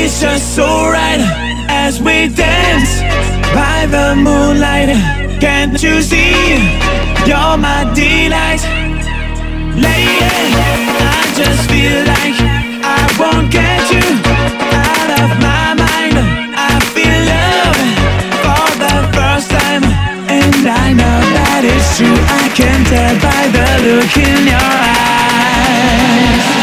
It's just so right as we dance by the moonlight. Can't you see? You're my delight. Lady, I just feel like I won't get you out of my mind. I feel love for the first time, and I know that it's true. I can tell by the look in your eyes.